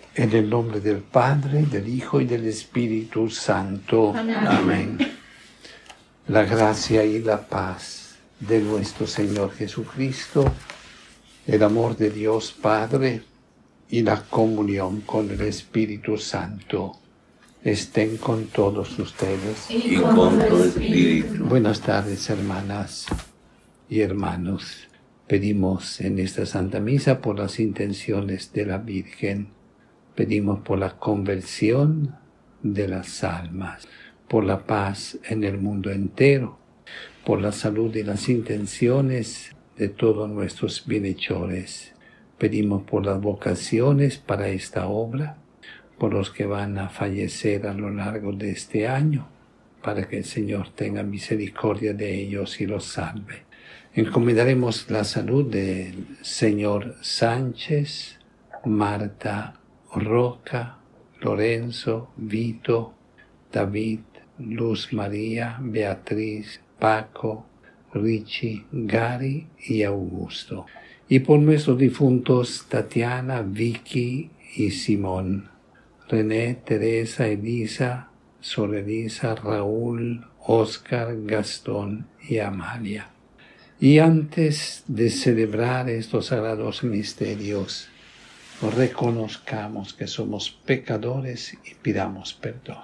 En el nombre del Padre, del Hijo y del Espíritu Santo. Amén. La gracia y la paz de nuestro Señor Jesucristo, el amor de Dios Padre y la comunión con el Espíritu Santo estén con todos ustedes. Y con tu espíritu. Buenas tardes, hermanas y hermanos. Pedimos en esta Santa Misa por las intenciones de la Virgen. Pedimos por la conversión de las almas, por la paz en el mundo entero, por la salud y las intenciones de todos nuestros bienhechores. Pedimos por las vocaciones para esta obra, por los que van a fallecer a lo largo de este año, para que el Señor tenga misericordia de ellos y los salve. Encomendaremos la salud del señor Sánchez, Marta, Roca, Lorenzo, Vito, David, Luz María, Beatriz, Paco, Richie, Gary y Augusto. Y por nuestros difuntos Tatiana, Vicky y Simón, René, Teresa, Elisa, Sor Elisa, Raúl, Oscar, Gastón y Amalia. Y antes de celebrar estos sagrados misterios, reconozcamos que somos pecadores y pidamos perdón.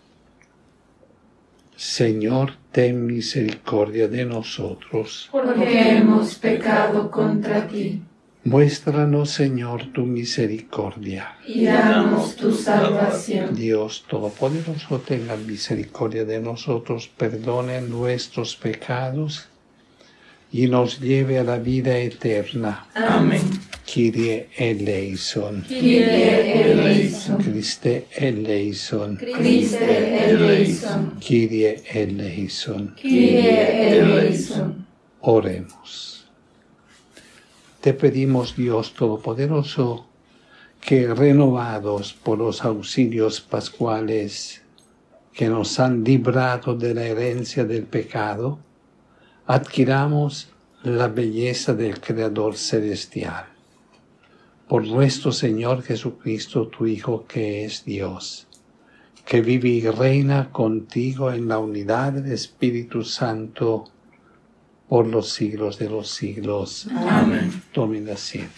Señor, ten misericordia de nosotros, porque hemos pecado contra ti. Muéstranos, Señor, tu misericordia. Y danos tu salvación. Dios Todopoderoso, tenga misericordia de nosotros, perdone nuestros pecados y nos lleve a la vida eterna. Amén. Kyrie eleison. Kyrie eleison. Christe eleison. Christe eleison. Kyrie eleison. Kyrie eleison. Oremos. Te pedimos, Dios Todopoderoso, que renovados por los auxilios pascuales que nos han librado de la herencia del pecado, adquiramos la belleza del Creador celestial. Por nuestro Señor Jesucristo, tu Hijo, que es Dios, que vive y reina contigo en la unidad del Espíritu Santo, por los siglos de los siglos. Amén. Tomen asiento.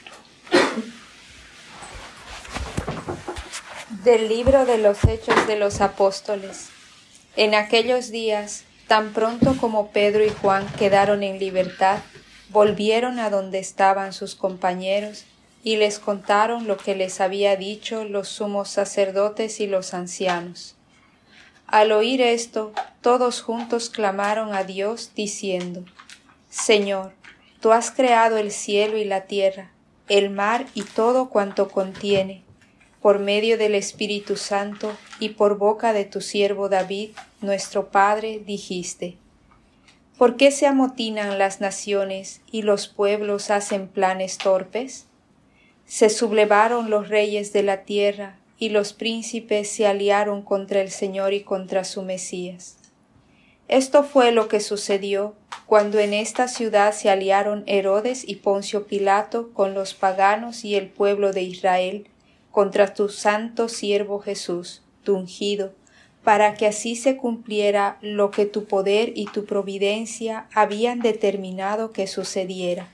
Del libro de los Hechos de los Apóstoles. En aquellos días, tan pronto como Pedro y Juan quedaron en libertad, volvieron a donde estaban sus compañeros y les contaron lo que les había dicho los sumos sacerdotes y los ancianos. Al oír esto, todos juntos clamaron a Dios diciendo: Señor, tú has creado el cielo y la tierra, el mar y todo cuanto contiene. Por medio del Espíritu Santo y por boca de tu siervo David, nuestro Padre, dijiste: ¿Por qué se amotinan las naciones y los pueblos hacen planes torpes? Se sublevaron los reyes de la tierra y los príncipes se aliaron contra el Señor y contra su Mesías. Esto fue lo que sucedió cuando en esta ciudad se aliaron Herodes y Poncio Pilato con los paganos y el pueblo de Israel contra tu santo siervo Jesús, tu ungido, para que así se cumpliera lo que tu poder y tu providencia habían determinado que sucediera.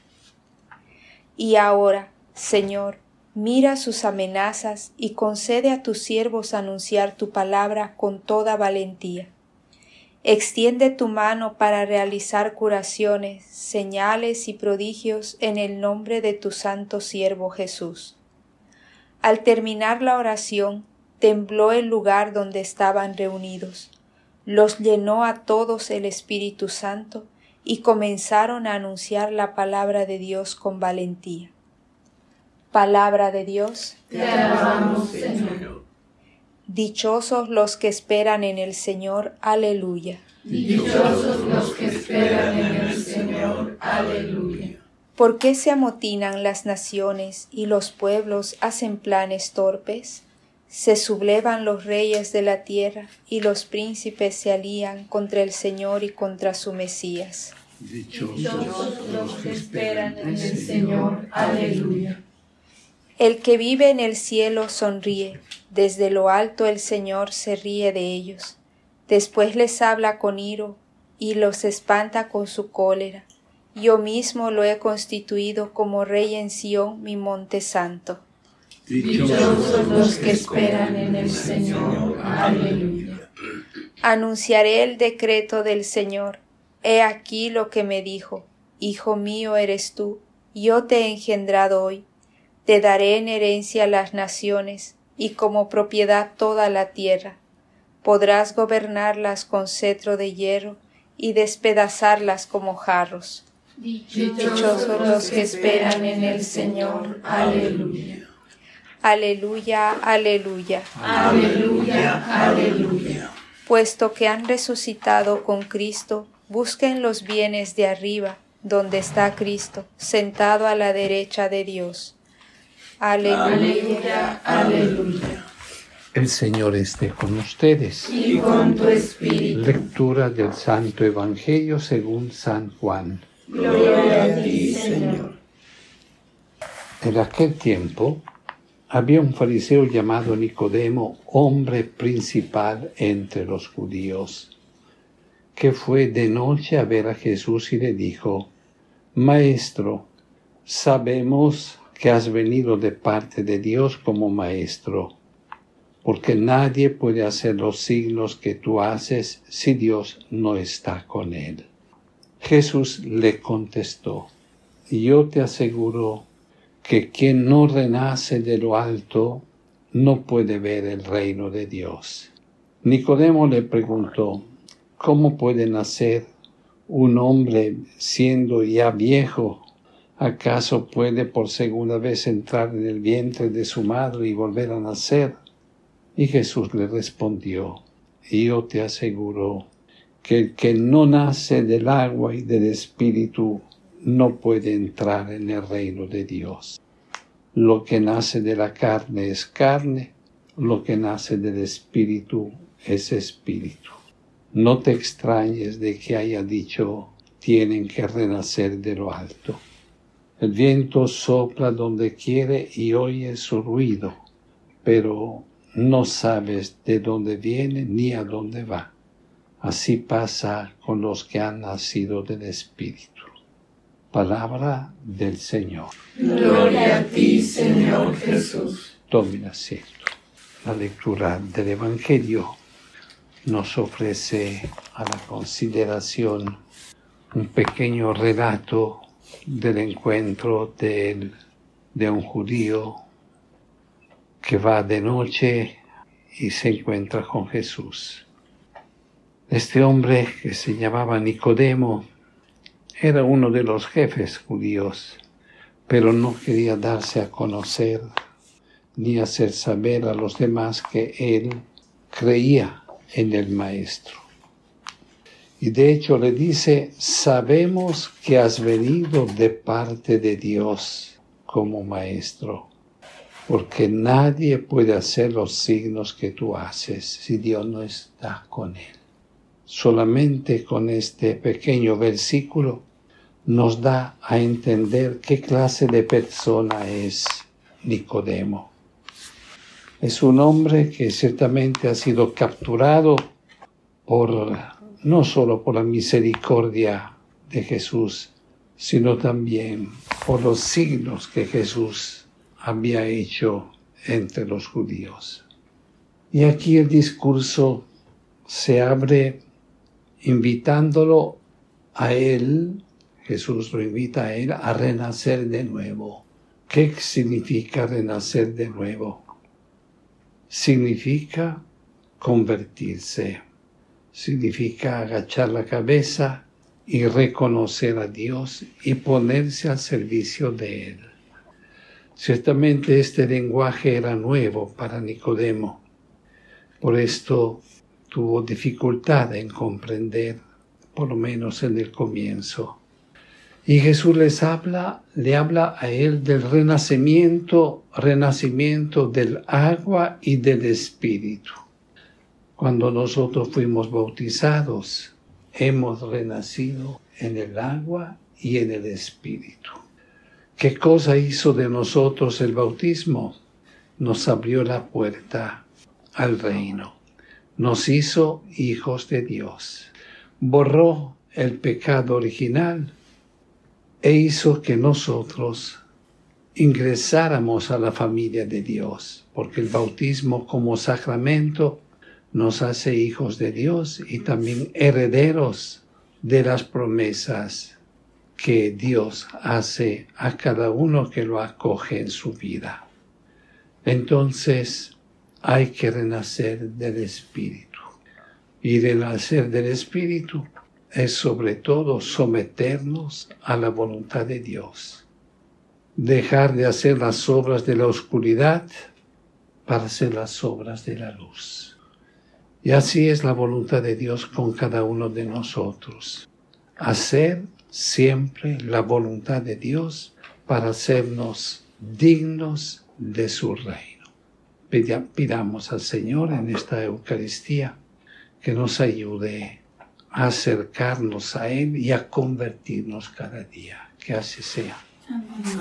Y ahora, Señor, mira sus amenazas y concede a tus siervos anunciar tu palabra con toda valentía. Extiende tu mano para realizar curaciones, señales y prodigios en el nombre de tu santo siervo Jesús. Al terminar la oración, tembló el lugar donde estaban reunidos. Los llenó a todos el Espíritu Santo y comenzaron a anunciar la palabra de Dios con valentía. Palabra de Dios. Te alabamos, Señor. Dichosos los que esperan en el Señor. Aleluya. Dichosos los que esperan en el Señor. Aleluya. ¿Por qué se amotinan las naciones y los pueblos hacen planes torpes? Se sublevan los reyes de la tierra y los príncipes se alían contra el Señor y contra su Mesías. Dichosos los que esperan en el Señor. Aleluya. El que vive en el cielo sonríe, desde lo alto el Señor se ríe de ellos. Después les habla con iro y los espanta con su cólera. Yo mismo lo he constituido como rey en Sión, mi monte santo. Dichosos los que esperan en el Señor. Aleluya. Anunciaré el decreto del Señor. He aquí lo que me dijo: Hijo mío eres tú, yo te he engendrado hoy. Te daré en herencia las naciones, y como propiedad toda la tierra. Podrás gobernarlas con cetro de hierro, y despedazarlas como jarros. Dichosos los que esperan en el Señor. Aleluya. Aleluya, aleluya. Aleluya, aleluya. Puesto que han resucitado con Cristo, busquen los bienes de arriba, donde está Cristo, sentado a la derecha de Dios. Aleluya, aleluya. El Señor esté con ustedes. Y con tu espíritu. Lectura del Santo Evangelio según San Juan. Gloria a ti, Señor. En aquel tiempo había un fariseo llamado Nicodemo, hombre principal entre los judíos, que fue de noche a ver a Jesús y le dijo: Maestro, sabemos que has venido de parte de Dios como maestro, porque nadie puede hacer los signos que tú haces si Dios no está con él. Jesús le contestó: Yo te aseguro que quien no renace de lo alto no puede ver el reino de Dios. Nicodemo le preguntó: ¿Cómo puede nacer un hombre siendo ya viejo? ¿Acaso puede por segunda vez entrar en el vientre de su madre y volver a nacer? Y Jesús le respondió: Yo te aseguro que el que no nace del agua y del Espíritu no puede entrar en el reino de Dios. Lo que nace de la carne es carne, lo que nace del Espíritu es espíritu. No te extrañes de que haya dicho: tienen que renacer de lo alto. El viento sopla donde quiere y oyes su ruido, pero no sabes de dónde viene ni a dónde va. Así pasa con los que han nacido del Espíritu. Palabra del Señor. Gloria a ti, Señor Jesús. Tomen asiento. La lectura del Evangelio nos ofrece a la consideración un pequeño relato del encuentro de un judío que va de noche y se encuentra con Jesús. Este hombre, que se llamaba Nicodemo, era uno de los jefes judíos, pero no quería darse a conocer ni hacer saber a los demás que él creía en el Maestro. Y de hecho le dice: sabemos que has venido de parte de Dios como Maestro, porque nadie puede hacer los signos que tú haces si Dios no está con él. Solamente con este pequeño versículo nos da a entender qué clase de persona es Nicodemo. Es un hombre que ciertamente ha sido capturado no solo por la misericordia de Jesús, sino también por los signos que Jesús había hecho entre los judíos. Y aquí el discurso se abre invitándolo a él. Jesús lo invita a él a renacer de nuevo. ¿Qué significa renacer de nuevo? Significa convertirse. Significa agachar la cabeza y reconocer a Dios y ponerse al servicio de Él. Ciertamente este lenguaje era nuevo para Nicodemo. Por esto tuvo dificultad en comprender, por lo menos en el comienzo. Y Jesús le habla a él del renacimiento del agua y del Espíritu. Cuando nosotros fuimos bautizados, hemos renacido en el agua y en el Espíritu. ¿Qué cosa hizo de nosotros el bautismo? Nos abrió la puerta al reino. Nos hizo hijos de Dios. Borró el pecado original e hizo que nosotros ingresáramos a la familia de Dios, porque el bautismo como sacramento nos hace hijos de Dios y también herederos de las promesas que Dios hace a cada uno que lo acoge en su vida. Entonces hay que renacer del Espíritu. Y del nacer del Espíritu es sobre todo someternos a la voluntad de Dios. Dejar de hacer las obras de la oscuridad para hacer las obras de la luz. Y así es la voluntad de Dios con cada uno de nosotros. Hacer siempre la voluntad de Dios para hacernos dignos de su reino. Pidamos al Señor en esta Eucaristía que nos ayude a acercarnos a Él y a convertirnos cada día. Que así sea. Amén.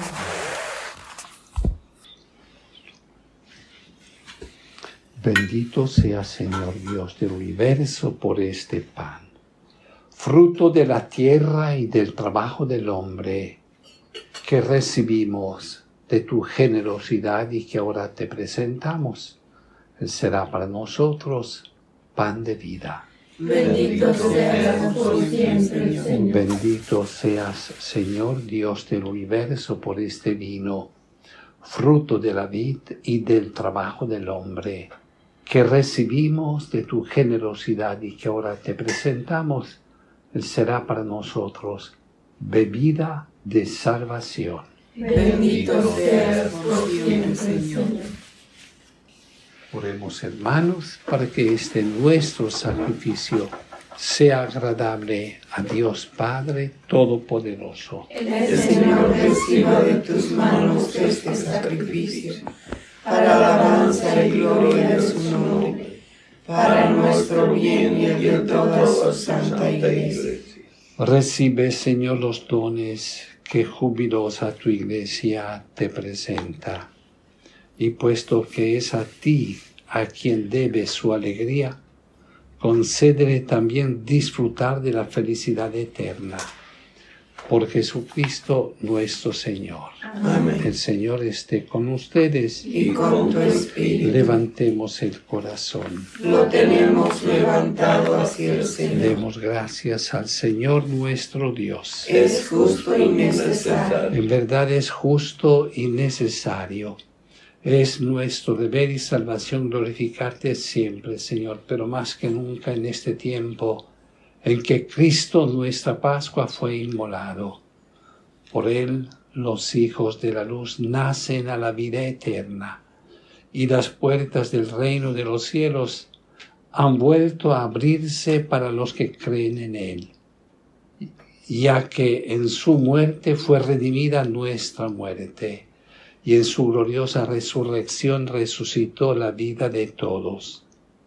Bendito sea, Señor Dios del universo, por este pan, fruto de la tierra y del trabajo del hombre, que recibimos de tu generosidad y que ahora te presentamos. Él será para nosotros pan de vida. Bendito seas por siempre, Señor. Bendito seas, Señor Dios del universo, por este vino, fruto de la vid y del trabajo del hombre, que recibimos de tu generosidad y que ahora te presentamos. Él será para nosotros bebida de salvación. Bendito seas por siempre, Señor. Oremos, hermanos, para que este nuestro sacrificio sea agradable a Dios Padre Todopoderoso. El Señor reciba de tus manos este sacrificio, para alabanza y gloria de su nombre, para nuestro bien y el de toda su santa Iglesia. Recibe, Señor, los dones que jubilosa tu Iglesia te presenta. Y puesto que es a ti a quien debe su alegría, concédele también disfrutar de la felicidad eterna. Por Jesucristo nuestro Señor. Amén. El Señor esté con ustedes. Y con tu espíritu. Levantemos el corazón. Lo tenemos levantado hacia el Señor. Demos gracias al Señor nuestro Dios. Es justo y necesario. En verdad es justo y necesario. Es nuestro deber y salvación glorificarte siempre, Señor, pero más que nunca en este tiempo en que Cristo, nuestra Pascua, fue inmolado. Por Él los hijos de la luz nacen a la vida eterna, y las puertas del reino de los cielos han vuelto a abrirse para los que creen en Él, ya que en su muerte fue redimida nuestra muerte, y en su gloriosa resurrección resucitó la vida de todos.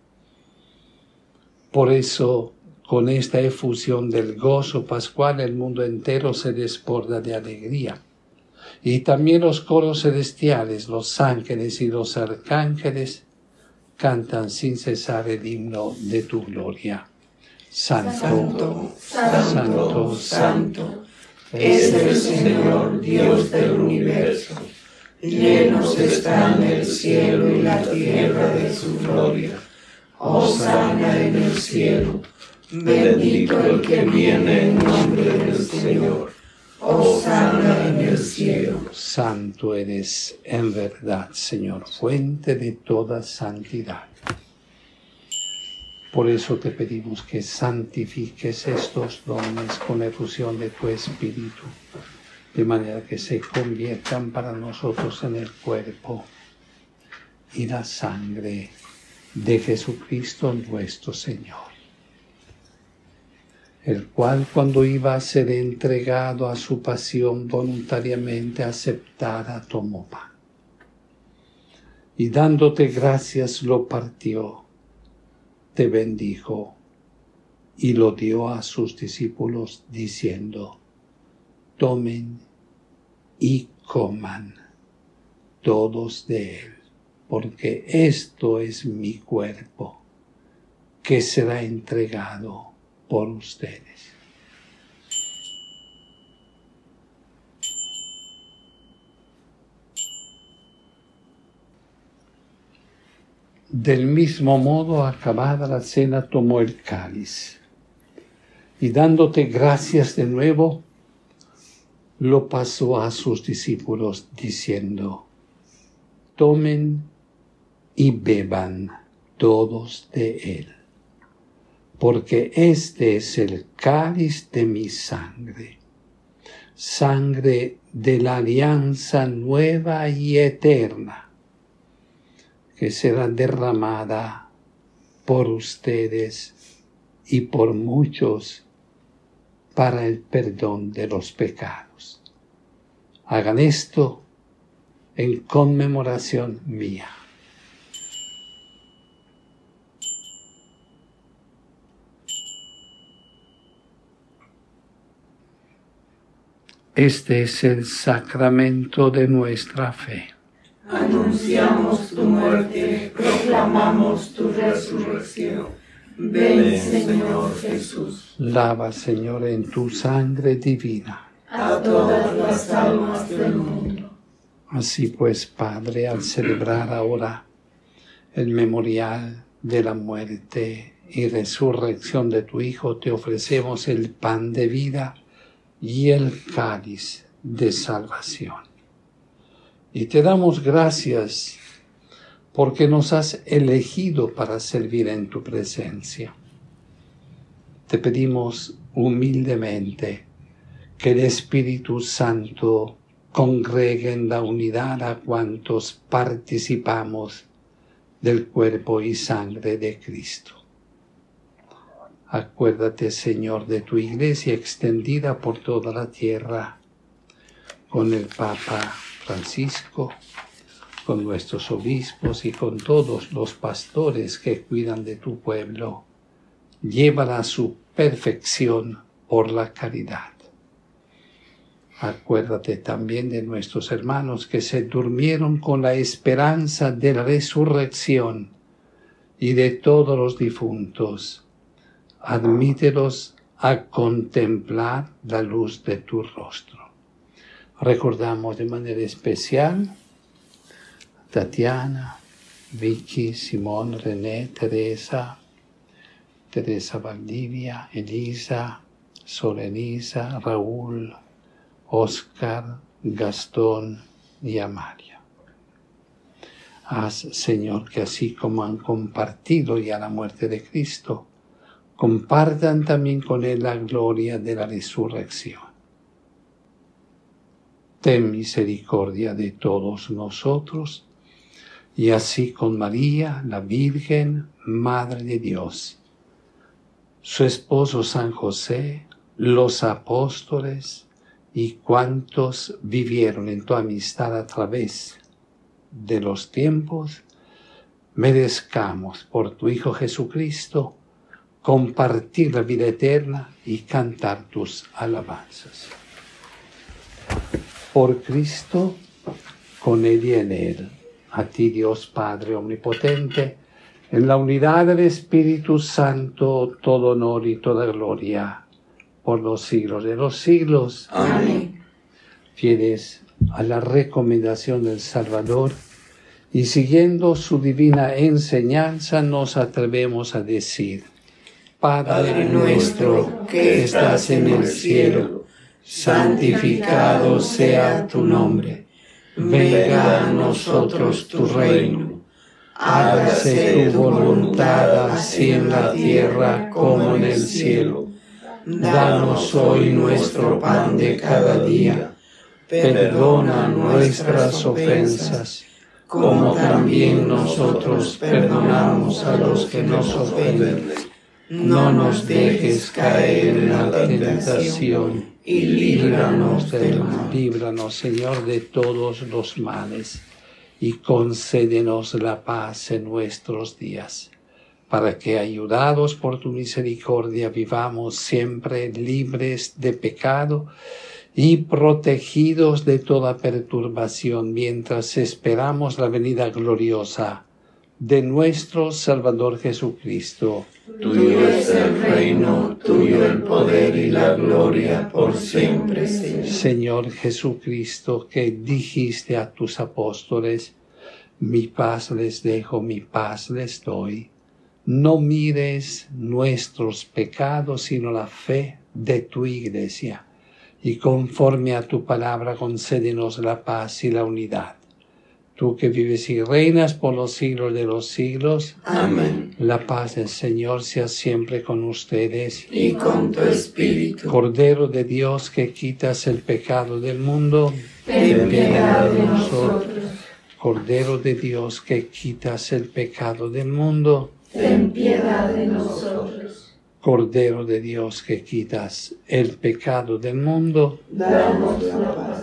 Por eso, con esta efusión del gozo pascual, el mundo entero se desborda de alegría. Y también los coros celestiales, los ángeles y los arcángeles cantan sin cesar el himno de tu gloria. Santo, santo, santo, es el Señor Dios del universo. Llenos están el cielo y la tierra de su gloria. Hosana en el cielo. Bendito el que viene en nombre del Señor. Hosana en el cielo. Santo eres en verdad, Señor, fuente de toda santidad. Por eso te pedimos que santifiques estos dones con la efusión de tu Espíritu, de manera que se conviertan para nosotros en el cuerpo y la sangre de Jesucristo nuestro Señor, el cual, cuando iba a ser entregado a su pasión voluntariamente aceptada, tomó pan, y dándote gracias lo partió, te bendijo y lo dio a sus discípulos diciendo: tomen y coman todos de él, porque esto es mi cuerpo, que será entregado por ustedes. Del mismo modo, acabada la cena, tomó el cáliz y dándote gracias de nuevo, lo pasó a sus discípulos diciendo: tomen y beban todos de él, porque este es el cáliz de mi sangre, sangre de la alianza nueva y eterna, que será derramada por ustedes y por muchos para el perdón de los pecados. Hagan esto en conmemoración mía. Este es el sacramento de nuestra fe. Anunciamos tu muerte, proclamamos tu resurrección. Ven, Señor Jesús. Lava, Señor, en tu sangre divina a todas las almas del mundo. Así pues, Padre, al celebrar ahora el memorial de la muerte y resurrección de tu Hijo, te ofrecemos el pan de vida y el cáliz de salvación. Y te damos gracias porque nos has elegido para servir en tu presencia. Te pedimos humildemente que el Espíritu Santo congregue en la unidad a cuantos participamos del cuerpo y sangre de Cristo. Acuérdate, Señor, de tu Iglesia extendida por toda la tierra, con el Papa Francisco, con nuestros obispos y con todos los pastores que cuidan de tu pueblo. Llévala a su perfección por la caridad. Acuérdate también de nuestros hermanos que se durmieron con la esperanza de la resurrección y de todos los difuntos. Admítelos a contemplar la luz de tu rostro. Recordamos de manera especial a Tatiana, Vicky, Simón, René, Teresa Valdivia, Elisa, Solenisa, Raúl, Oscar, Gastón y Amalia. Haz, Señor, que así como han compartido ya la muerte de Cristo, compartan también con él la gloria de la resurrección. Ten misericordia de todos nosotros, y así con María, la Virgen, Madre de Dios, su esposo San José, los apóstoles y cuantos vivieron en tu amistad a través de los tiempos, merezcamos por tu Hijo Jesucristo compartir la vida eterna y cantar tus alabanzas. Por Cristo, con Él y en Él, a ti Dios Padre Omnipotente, en la unidad del Espíritu Santo, todo honor y toda gloria, por los siglos de los siglos. Amén. Fieles a la recomendación del Salvador y siguiendo su divina enseñanza, nos atrevemos a decir: Padre nuestro que estás en el cielo, santificado sea tu nombre. Venga a nosotros tu reino. Hágase tu voluntad así en la tierra como en el cielo. Danos hoy nuestro pan de cada día. Perdona nuestras ofensas, como también nosotros perdonamos a los que nos ofenden. No nos dejes caer en la tentación y líbranos del mal. Líbranos, Señor, de todos los males, y concédenos la paz en nuestros días, para que, ayudados por tu misericordia, vivamos siempre libres de pecado y protegidos de toda perturbación mientras esperamos la venida gloriosa de nuestro Salvador Jesucristo. Tuyo es el reino, tuyo el poder y la gloria por siempre, Señor. Señor Jesucristo, que dijiste a tus apóstoles, mi paz les dejo, mi paz les doy. No mires nuestros pecados, sino la fe de tu Iglesia. Y conforme a tu palabra, concédenos la paz y la unidad. Tú que vives y reinas por los siglos de los siglos. Amén. La paz del Señor sea siempre con ustedes. Y con tu espíritu. Cordero de Dios, que quitas el pecado del mundo, Ten piedad de nosotros. Cordero de Dios, que quitas el pecado del mundo, Ten piedad de nosotros. Cordero de Dios, que quitas el pecado del mundo. Danos la paz.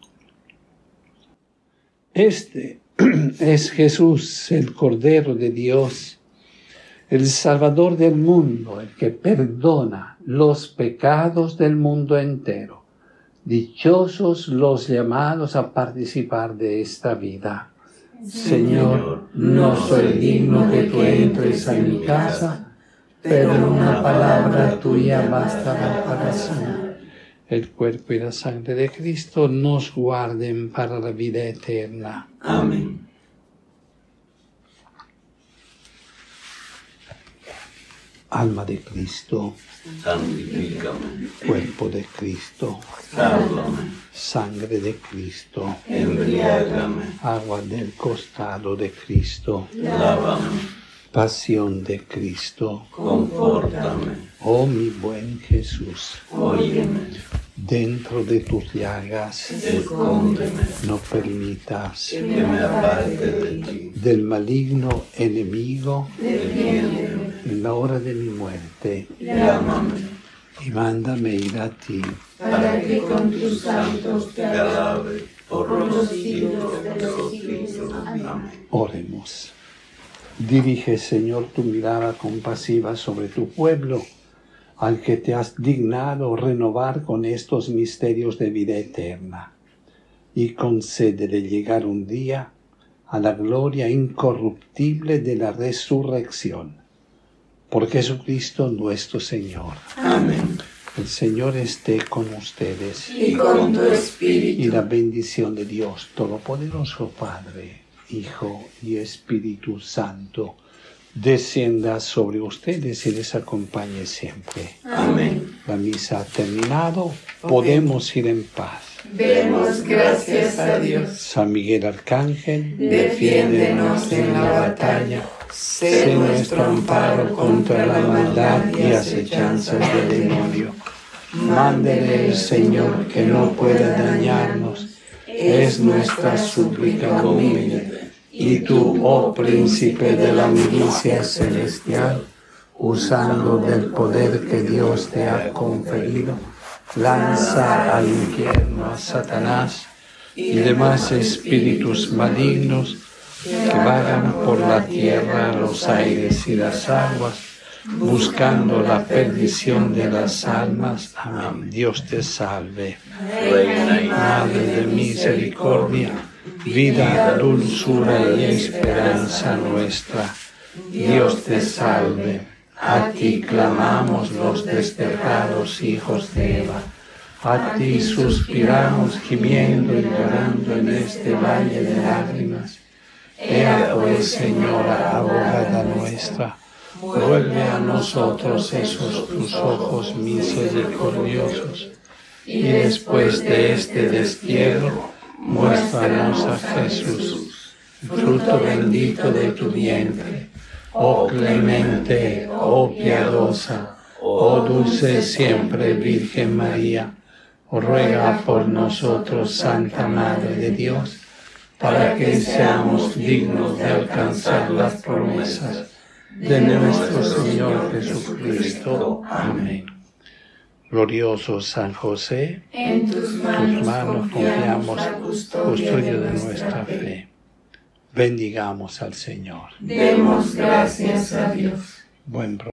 Este es Jesús, el Cordero de Dios, el Salvador del mundo, el que perdona los pecados del mundo entero. Dichosos los llamados a participar de esta vida. Señor, no soy digno que tú entres a mi casa, pero una palabra tuya bastará para sanar. El cuerpo y la sangre de Cristo nos guarden para la vida eterna. Amén. Alma de Cristo, Santifícame. cuerpo de Cristo, Sálvame. sangre de Cristo, Embriágame. agua del costado de Cristo, Lávame. pasión de Cristo. Confórtame. Oh mi buen Jesús, Óyeme. dentro de tus llagas Escóndeme. no permitas Que me aparte de ti. del maligno enemigo Defiéndeme. en la hora de mi muerte, Llámame. y mándame ir a ti. Para que con tus santos te alabe por los siglos de los siglos. Amén. Oremos. Dirige, Señor, tu mirada compasiva sobre tu pueblo, al que te has dignado renovar con estos misterios de vida eterna, y concédele llegar un día a la gloria incorruptible de la resurrección. Por Jesucristo nuestro Señor. Amén. El Señor esté con ustedes, Y con tu y espíritu. la bendición de Dios Todopoderoso, Padre, Hijo y Espíritu Santo, descienda sobre ustedes y les acompañe siempre. Amén. La misa ha terminado, podemos ir en paz. Demos gracias a Dios. San Miguel Arcángel, Defiéndenos en la batalla. Sé nuestro amparo contra la maldad y acechanzas del demonio. mándele el Señor que no pueda dañarnos, es nuestra súplica humilde. Y tú, oh príncipe de la milicia celestial, usando del poder que Dios te ha conferido, lanza al infierno a Satanás y demás espíritus malignos que vagan por la tierra, los aires y las aguas, buscando la perdición de las almas. Amén. Dios te salve, Reina y Madre de misericordia, vida, dulzura y esperanza nuestra. Dios te salve. A ti clamamos los desterrados hijos de Eva. A ti suspiramos gimiendo y llorando en este valle de lágrimas. Ea pues, Señora, abogada nuestra, vuelve a nosotros esos tus ojos misericordiosos, y después de este destierro, muéstranos a Jesús, fruto bendito de tu vientre. Oh clemente, oh piadosa, oh dulce siempre Virgen María, ruega por nosotros, Santa Madre de Dios, para que seamos dignos de alcanzar las promesas de nuestro Señor Jesucristo. Amén. Glorioso San José, en tus manos confiamos, custodio de nuestra fe. Bendigamos al Señor. Demos gracias a Dios. Buen